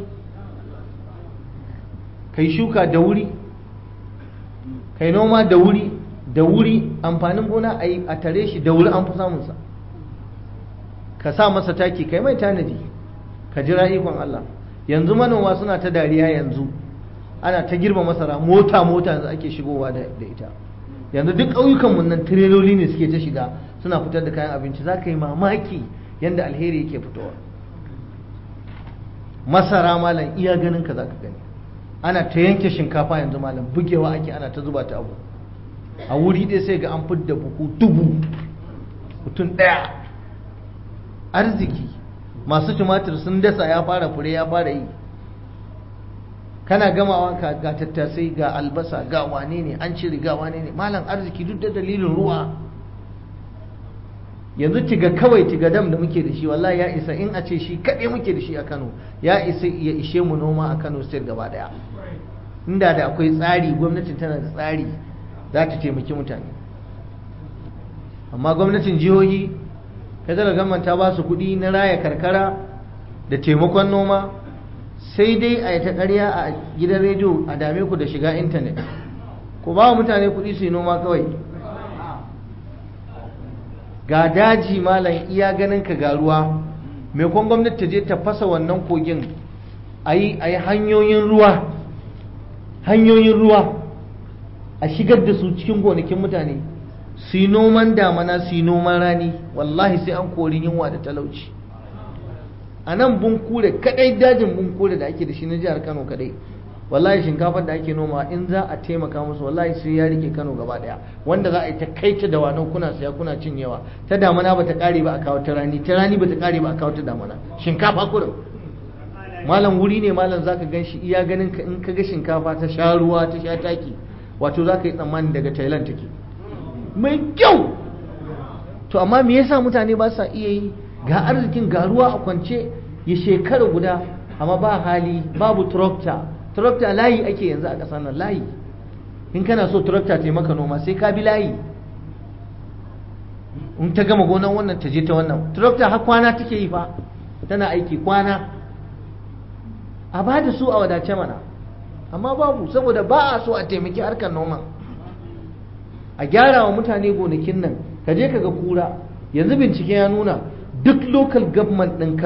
kai shuka da wuri, kai noma da wuri amfanin gona a tare shi da wuri an fi samunsa, ka sa masa taki kai mai tanadi ka jira ikon Allah. Yanzu manoma suna ta dariya, yanzu ana ta girba masara mota yanzu ake shigowa da ita. Yanzu duk ƙauyukanmu nan tireloli ne suke ta shiga suna fitar da kayan abinci, za ka yi mamaki yadda alheri yake fitowa. Masara malam iya ganin ka za ka gani, ana ta yanke shinkafa yanzu malam bugewa ake ana ta zuba ta abu a wuri ɗaya sai ga an fidda buhu 1000 mutum ɗaya. Arziki, masu tumatir sun dasa ya fara fure ya fara yi, kana gamawa ga tattasai ga albasa ga wane ne an cire ga wane ne malam, arziki duk da dalilin ruwa. Yanzu tiga dam da muke da shi wallahi ya isa, in a ce shi kaɗai muke da shi a Kano ya isa ya ishe mu noma a Kano state gaba daya. Inda da akwai tsari, gwamnatin tana da tsari za ta taimaki mutane. Amma gwamnatin jihohi federal government ta ba su kuɗi na raya karkara da taimakon noma, sai dai a yi ta ƙarya a gidan rediyo a dame ku da shiga intanet. Ku ba mutane kuɗi su yi noma kawai. Ga daji malam iya ganin ka ga ruwa, mai kwan gwamnati ta je ta fasa wannan kogin a yi hanyoyin ruwa a shigar da su cikin gonakin mutane su yi noman damana su yi noman rani, wallahi sai an kori yunwa da talauci. A nan Bunkure kadai, dajin Bunkure da ake da shi na jihar Kano kadai, wallahi shinkafar da ake noma in za a taimaka musu wallahi sai ya rike Kano gaba daya, wanda za a yi ta kai ta da wano kuna siya kuna cinyewa. Ta damana bata kare ba a kawo ta rani, ta rani bata kare ba a kawo ta damana. Shinkafa kurin malam wuri ne malam zaka ganshi iya ganin ka, in ka ga shinkafa ta sha ruwa ta sha taki wato zaka yi tsammani daga Thailand take mai kyau. To amma me yasa mutane ba sa iya yi? Ga arzikin ga ruwa a kwance ya shekara guda amma ba hali, babu tractor layi ake yanzu a ƙasar nan, layi. In kana so tractor ta maka noma sai ka bi layi, in ta gama gonan wannan ta je ta wannan. Tractor har kwana take yi fa, tana aiki kwana. A ba da su a wadace mana, amma babu, saboda ba a so a taimaki harkar noma. A gyara wa mutane gonakin nan, ka je ka ga kura. Yanzu bincike ya nuna duk local government ɗin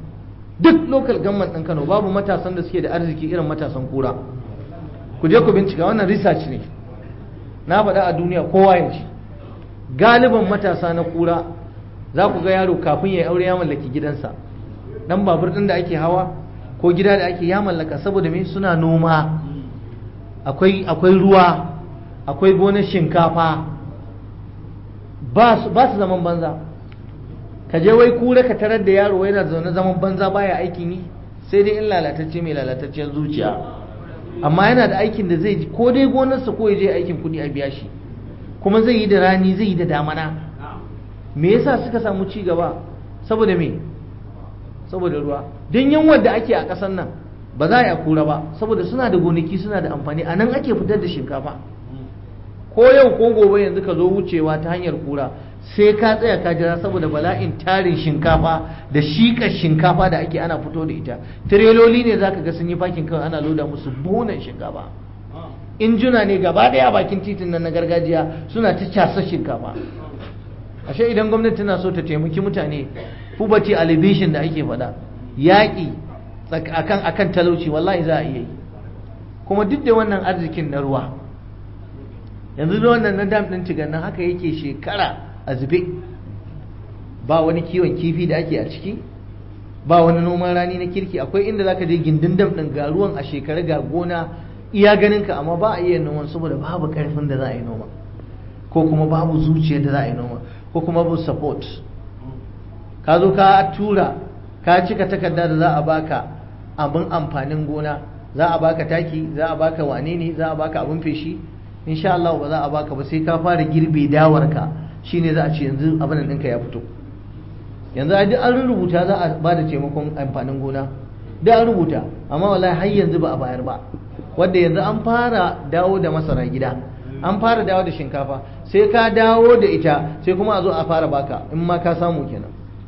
Kano babu matasan da suke da arziki irin matasan kura. Ku je ku bincika, wannan research ne na faɗa a duniya kowa ya ji. Galiban matasa na kura za ku ga yaro kafin ya yi aure ya mallaki gidansa, dan babur ɗin da ake hawa ko gida da ake ya mallaka, saboda me? Suna noma, akwai ruwa, akwai gonar shinkafa, ba su zaman banza. Ka je wai kura ka tarar da yaro yana zaune zaman banza baya aikin yi, sai dai in lalatacce mai lalatacciyar zuciya, amma yana da aikin da zai ji, ko dai gonarsa ko ya je aikin kuɗi a biya shi, kuma zai yi da rani zai yi da damana. Me yasa suka samu ci gaba? Saboda me? Saboda ruwa. Don yunwar da ake a ƙasar nan ba za a yi a kura ba, saboda suna da gonaki suna da amfani, a nan ake fitar da shinkafa. Ko yau ko gobe yanzu ka zo wucewa ta hanyar kura sai ka tsaya ka jira, saboda bala'in tarin shinkafa da shiƙar shinkafa da ake ana fito da ita. Tireloli ne zaka ga sun yi fakin kawai ana loda musu buhunan shinkafa. Injuna ne gaba daya bakin titin nan na gargajiya suna ta casa shinkafa. Ashe idan gwamnati tana so ta taimaki mutane, poverty alleviation da ake faɗa, yaƙi akan talauci, wallahi za a iya yi. Kuma duk da wannan arzikin na ruwa, yanzu da wannan na dam ɗin Tigan nan haka yake shekara a zube, ba wani kiwon kifi da ake a ciki, ba wani noman rani na kirki. Akwai inda zaka je gindin dam ɗin ga ruwan a shekara ga gona iya ganinka, amma ba a iya noman saboda babu ƙarfin da za a yi noma, ko kuma babu zuciyar da za a yi noma, ko kuma babu support. Ka zo ka tura ka cika takarda da za a baka abin amfanin gona, za a baka taki, za a baka wane ne, za a baka abin feshi, insha Allah ba za a baka ba sai ka fara girbe dawarka, shine za a ce yanzu abin ɗinka ya fito. yanzu duk an rubuta za a ba da taimakon amfanin gona, duk an rubuta, amma wallahi har yanzu ba a bayar ba. Wanda yanzu an fara dawo da masara gida, an fara dawo da shinkafa, sai ka dawo da ita sai kuma a zo a fara baka in ma ka samu kenan.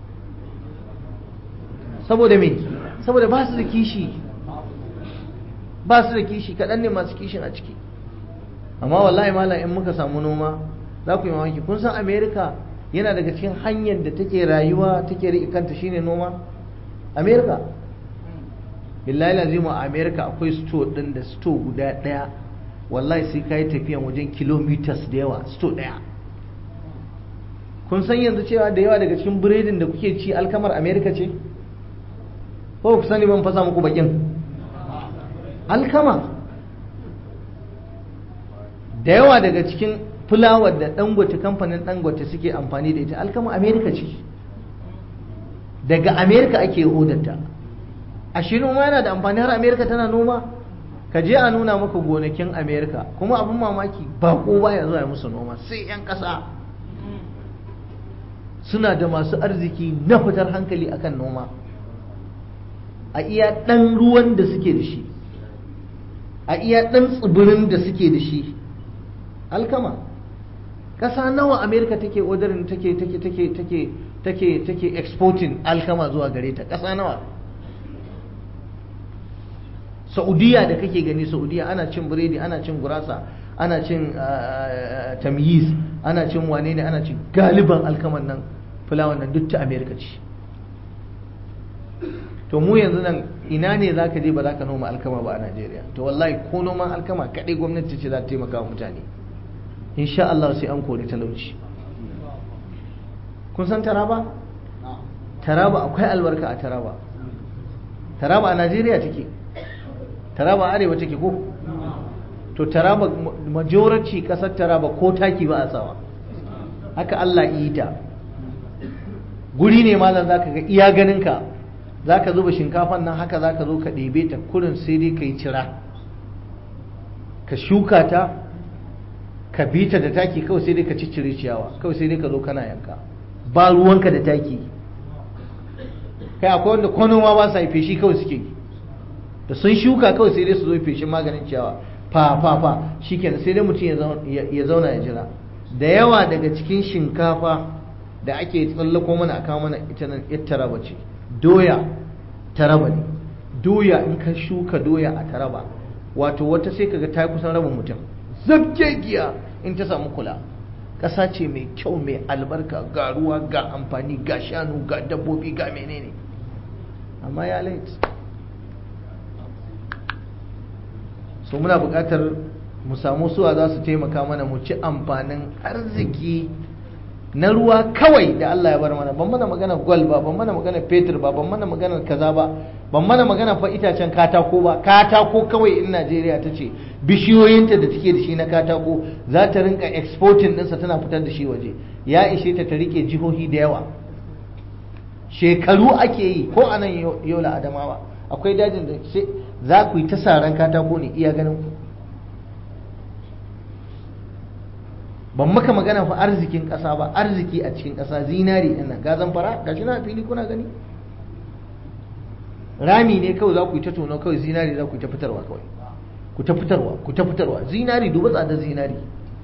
Saboda me? Saboda ba su da kishi, ba su da kishi, kaɗan ne masu kishin a ciki. Amma wallahi malam in muka samu noma za ku yi mamaki. Kun san America yana daga cikin hanyar da take rayuwa take riƙe kanta shine noma. America billahi lazimu a America akwai store din da store guda ɗaya wallahi sai kai tafiyan wajen kilometers da yawa, store ɗaya. Kun san yanzu cewa da yawa daga cikin biredin da kuke ci alkamar America ce? Ko ku sani ban fasa muku bakin alkama. Da yawa daga cikin fulawar da Dangote, kamfanin Dangote suke amfani da ita alkama Amerika ce, daga Amerika ake odarta. A shi noma yana da amfani, har Amerika tana noma. Ka je a nuna maka gonakin Amerika, kuma abin mamaki bako baya zuwa ya musu noma, sai 'yan ƙasa. Suna da masu arziki na fitar hankali akan noma, a iya ɗan ruwan da suke da shi, a iya ɗan tsibirin da suke da shi. Alkama ƙasa nawa Amerika take ordering take exporting alkama zuwa gare ta, ƙasa nawa? Saudiya da kake gani, Saudiya ana cin biredi, ana cin gurasa, ana cin tamyiz, ana cin wane ne, ana cin galiban alkaman nan, fulawan nan duk ta Amerika ce. To mu yanzu nan ina ne za ka je ba za ka noma alkama ba a Najeriya? To wallahi ko noman alkama kaɗai gwamnati ce za ta taimaka wa mutane, insha Allah sai an kori talauci. Kun san Taraba? Taraba akwai albarka a Taraba. Taraba a Najeriya take, Taraba arewa take ko? To Taraba majority kasar Taraba ko taki ba a sawa, haka Allah yi ta. Guri ne malam zaka ga iya ganinka, zaka zuba shinkafan nan haka zaka zo ka ɗebe ta kurin sai dai kai cira, ka shuka ta, ka bi ta da taki, kawai sai dai ka ciccire ciyawa, kawai sai dai ka zo kana yanka, ba ruwanka da taki. Kai akwai wanda kwanoma ba sa yi, feshi kawai suke yi, da sun shuka kawai sai dai su zo feshin maganin ciyawa, fa shikenan, sai dai mutum ya zauna ya jira. Da yawa daga cikin shinkafa da ake tsallako mana a kawo mana ita nan yar Taraba ce, doya Taraba ne. Doya in ka shuka doya a Taraba, wato wata sai kaga ta kusan rabin mutum, zabgegiya in ta samu kula. Ƙasa ce mai kyau, mai albarka, ga ruwa, ga amfani, ga shanu, ga dabbobi, ga menene. Amma ya lait. So muna buƙatar mu samu suwa za su taimaka mana mu ci amfanin arziki na ruwa kawai da Allah ya bar mana. Ban mana magana gwal ba, ban mana magana fetur ba, ban mana magana kaza ba, ban mana magana fa itacen katako ba. Katako kawai in Najeriya ta ce bishiyoyinta da take da shi na katako za ta rinka exporting ɗinsa tana fitar da shi waje, ya ishe ta ta rike jihohi da yawa. Shekaru ake yi, ko a nan Yola Adamawa akwai dajin da za ku yi ta saran katako ne iya ganin ku. Ban maka magana fa arzikin ƙasa ba, arziki a cikin ƙasa, zinari ɗin nan, gazan fara gashi na fili kuna gani. Rami ne kawai za ku yi ta tono, kawai zinari za ku yi ta fitarwa, kawai ku ta fitarwa, ku ta fitarwa. Zinari, duba tsadar zinari.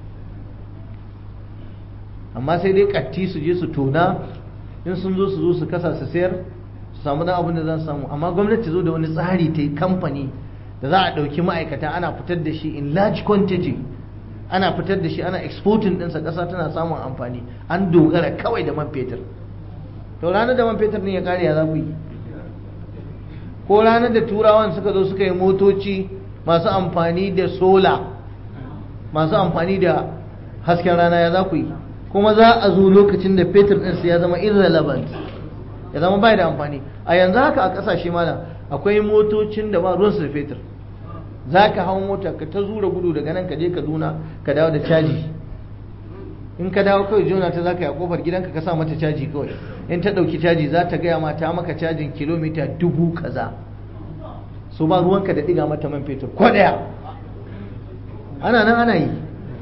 Amma sai dai ƙatti su je su tona, in sun zo su kasa su sayar, su samu dan abin da za su samu. Amma gwamnati zo da wani tsari ta yi kamfani da za a ɗauki ma'aikata ana fitar da shi in large quantity, ana fitar da shi, ana exporting ɗinsa, ƙasa tana samun amfani. An dogara kawai da man fetur. To ranar da man fetur ne ya ƙare ya za ku yi? Ko ranar da turawan suka zo suka yi motoci masu amfani da sola, masu amfani da hasken rana, ya za ku yi? Kuma za a zo lokacin da fetur ɗinsu ya zama irrelevant, ya zama bai da amfani. A yanzu haka a ƙasashe malam akwai motocin da ba ruwansu da fetur. Za ka hau mota ka ta zura gudu daga nan ka je Kaduna ka dawo da caji. In ka dawo kawai jona ta za ka yi a kofar gidanka ka sa mata caji kawai. In ta ɗauki caji za ta gaya ma ta maka cajin kilomita 1000 kaza. So ba ruwanka da ɗiga mata man fetur ko ɗaya. Ana nan ana yi.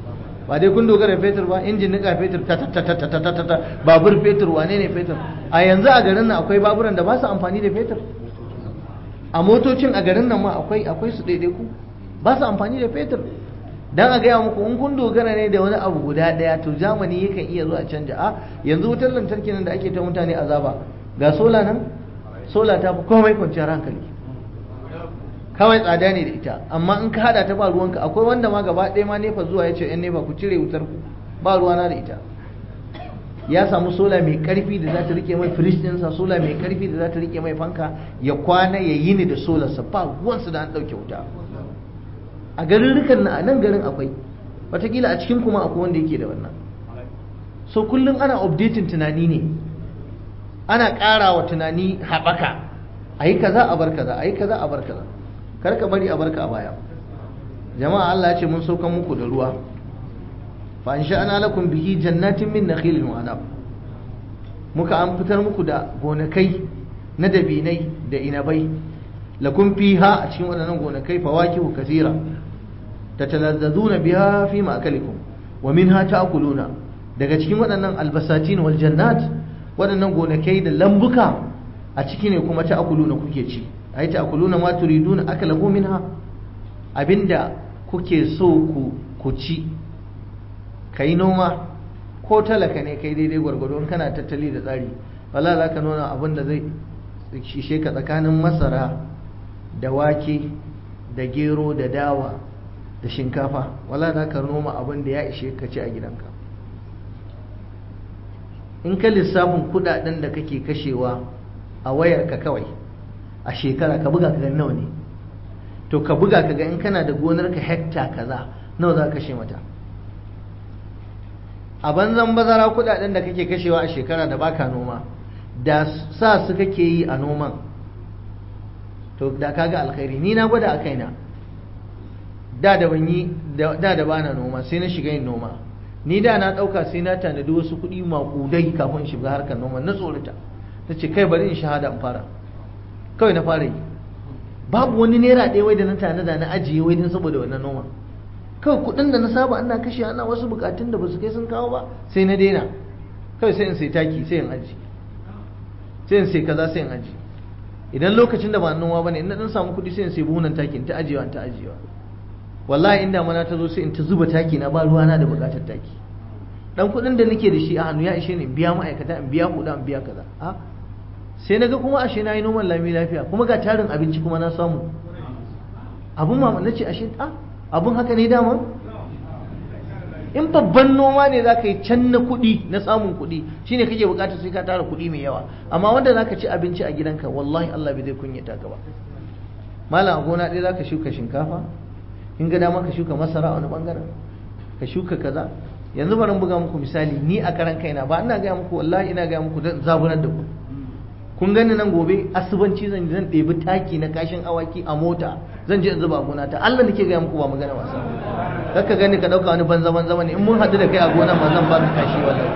ba dai kun dogara fetur ba, injin nika fetur, babur fetur, wane ne fetur. A yanzu a garin nan akwai baburan da ba su amfani da fetur, a motocin a garin nan ma akwai su ɗaiɗaiku ba su amfani da fetur. Dan a gaya muku in kun dogara ne da wani abu guda ɗaya to zamani yakan iya zuwa canja. A yanzu wutar lantarki nan da ake ta mutane azaba, ga sola nan, sola ta fi komai kwanciyar hankali, kawai tsada ne da ita, amma in ka hada ta ba ruwanka. Akwai wanda ma gaba ɗaya ma nefa zuwa ya ce yan nefa ku cire wutar ku, ba ruwana da ita. Ya samu sola mai karfi da za ta rike mai firish ɗinsa, sola mai karfi da za ta rike mai fanka, ya kwana ya yi ni da solarsa ba ruwansu da an ɗauke wuta. A garurrukan na a nan garin akwai, watakila a cikin kuma akwai wanda yake da wannan. So kullum ana updating tunani ne, ana ƙara wa tunani haɓaka, a yi kaza a bar kaza, a yi kaza a bar kaza, kar ka bari a barka a baya. Jama'a Allah ya ce mun saukan muku da ruwa, fa in sha'ana lakum bihi jannatin min nakhilin wa anab, muka an fitar muku da gonakai na dabinai da inabai, lakum fiha, a cikin waɗannan gonakai fawakihu kathira tatalazzazuna biha fi ma'akalikum wa minha ta'kuluna, daga cikin waɗannan albasatin wal jannat, waɗannan gonakai da lambuka a ciki ne kuma ta'kuluna kuke ci. Ai ta'kuluna ma turiduna akalahu minha, abinda kuke so ku ci. Kai noma ko talaka ne kai daidai gwargwado in kana tattali da tsari, wala za ka nuna abin da zai shishe ka tsakanin masara da wake da gero da dawa da shinkafa, wala za ka noma abin da ya ishe ka ci a gidanka. In ka lissafin kudaden da kake kashewa a wayarka kawai a shekara, ka buga ka ga nawa ne, to ka buga ka ga in kana da gonarka hekta kaza nawa za ka kashe mata. A banzan bazara kudaden da kake kashewa a shekara da baka noma, da sa su kake yi a noman, to da kaga alkhairi. Ni na gwada a kaina, da bana noma sai na shiga yin noma. Ni da na dauka sai na tanadi wasu kuɗi maƙudai kafin shiga harkar noma, na tsorata, na ce kai bari in shahada in fara, kawai na fara yi. Babu wani naira ɗaya wai da na tanada na ajiye wai don saboda wannan noma. Kawai kuɗin da na saba ana kashe ana wasu bukatun da ba su kai sun kawo ba, sai na daina. Kawai sai in sai taki sai in aji, sai in sai kaza sai in aji. Idan lokacin da ba noma bane, in na dan samu kuɗi sai in sai buhunan taki in ta ajiyewa in ta ajiyewa. Wallahi inda mana ta zo sai in ta zuba taki na, ba ruwana da bukatar taki. Dan kuɗin da nake da shi a hannu ya ishe ni in biya ma'aikata, in biya kuɗa, in biya kaza. A sai naga kuma ashe na yi noman lami lafiya, kuma ga tarin abinci kuma na samu. Abun ma na ce ashe abun haka ne dama. In babban noma ne za ka yi can na kuɗi, na samun kuɗi, shine kake bukatar sai ka tara kuɗi mai yawa. Amma wanda za ka ci abinci a gidanka, wallahi Allah bai zai kunyata ka ba. Malam a gona ɗaya za ka shuka shinkafa, in ga dama ka shuka masara a wani bangaren, ka shuka kaza. Yanzu bari buga muku misali, ni a karan kaina ba ina gaya muku, wallahi ina gaya muku don zaburar da ku. Kun gani nan gobe asubanci zan ɗebi taki na kashin awaki a mota, zan je in zuba a gona ta. Allah nake gaya muku, ba magana wasa. Kakka gani ka ɗauka wani banza ne, in mun haɗu da kai a gonan ma zan baka kashi wallahi.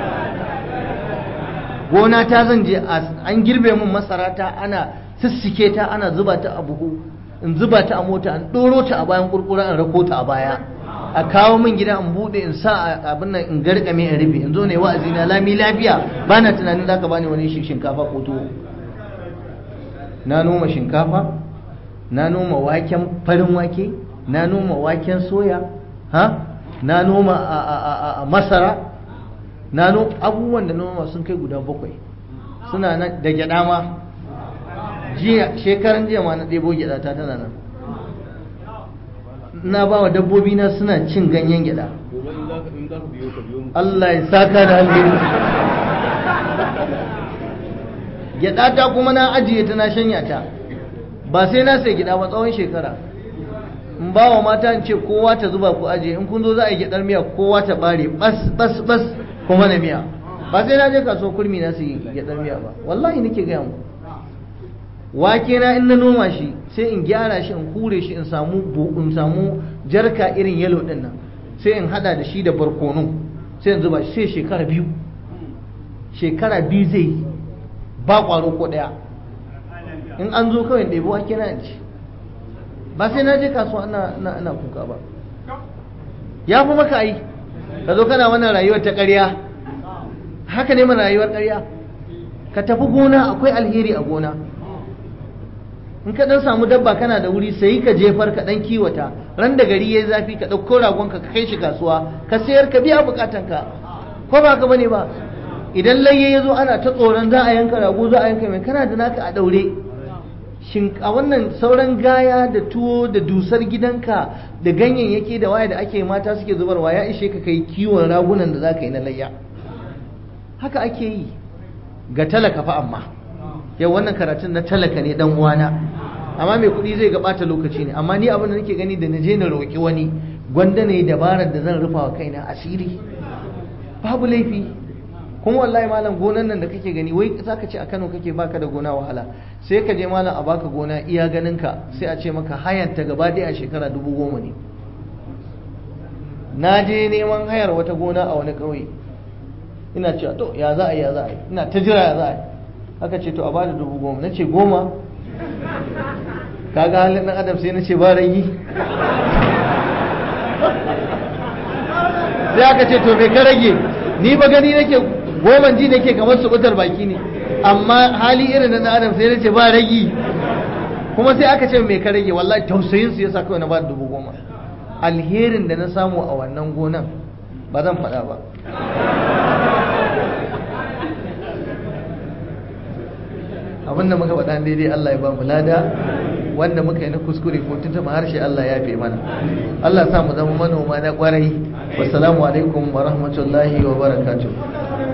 Gona ta zan je, an girbe mun masara ta, ana sissike ta, ana zuba ta a buhu, in zuba ta a mota, an ɗoro ta a bayan kurkura, in rako ta a baya, a kawo min gida in buɗe, in sa abin nan in garkame in rufe, in zo ne wa'azi na lami lafiya, ba na tunanin za ka bani wani shinkafa ko tuwo. Na noma shinkafa, na noma waken farin wake, na noma waken soya, na noma masara, na noma abubuwan da noma sun kai guda 7. Suna nan da gyaɗa ma, shekaran jiya ma na ɗebo gyaɗa ta tana nan. Na ba wa dabbobi na suna cin ganyen gyaɗa. Allah ya saka da alheri. Gyaɗa ta kuma na ajiye ta, na shanya ta, ba sai na sai gyaɗa ba tsawon shekara. In ba wa mata in ce kowa ta zuba ku ajiye, in kun zo za a yi gyaɗar miya kowa ta bare bas kuma na miya. Ba sai na je kasuwar kurmi na su yi gyaɗar miya ba, wallahi nake gaya mu. Wake na in na noma shi sai in gyara shi, in hure shi, in samu jarka irin yalo din nan, sai in hada da shi da barkono, sai in zuba shi, sai shekara biyu zai ba kwaro ko daya. In an zo kawai ɗebi wake na in ci, ba sai na je kasuwa ana kuka ba. Ya fi maka ai, ka zo kana wannan rayuwar ta ƙarya. Haka ne mana rayuwar ƙarya. Ka tafi gona, akwai alheri a gona. In ka dan samu dabba kana da wuri sai ka jefar ka dan kiwata, ran da gari yayi zafi ka dauko ragon ka kai shi kasuwa ka sayar ka biya bukatanka, ko ba ka bane ba? Idan layye yazo ana ta tsoron za a yanka rago, za a yanka mai, kana da naka a daure. Shin a wannan sauran gaya da tuwo da dusar gidanka da ganyayyaki da waya da ake mata suke zubarwa ya ishe ka kai kiwon ragunan da zaka yi na layya. Haka ake yi ga talaka fa. Amma yau wannan karatun na talaka ne dan uwana, amma mai kuɗi zai gabata lokaci ne. Amma ni abin da nake gani da naje na roƙi wani, gwanda ne dabarar da zan rufa wa kaina asiri, babu laifi. Kuma wallahi malam, gonan nan da kake gani, wai zaka ce a Kano kake baka da gona wahala, sai ka je malam a baka gona iya ganinka, sai a ce maka hayanta gaba ɗaya a shekara 10,000 ne. Na je neman hayar wata gona a wani ƙauye, ina cewa to ya za a yi, ina ta jira ya za a yi. Aka ce to a bada 10,000. Na ce 10? Kaga halin ɗan adam, sai na ce ba ragi. Sai aka ce to me ka rage? Ni ba gani nake 10 ji nake kamar su butar baki ne, amma hali irin na ɗan adam sai na ce ba ragi. Kuma sai aka ce me ka rage? Wallahi tausayin su yasa kawai na bada 10,000. Alherin da na samu a wannan gonan ba zan faɗa ba. Abinda muka faɗa daidai Allah ya ba mu lada, wanda muka yi na kuskure ko tuntuɓa harshe Allah ya fi mana. Allah ya sa mu zama manoma na ƙwarai. Wassalamu alaikum wa rahmatullahi wa barakatuh.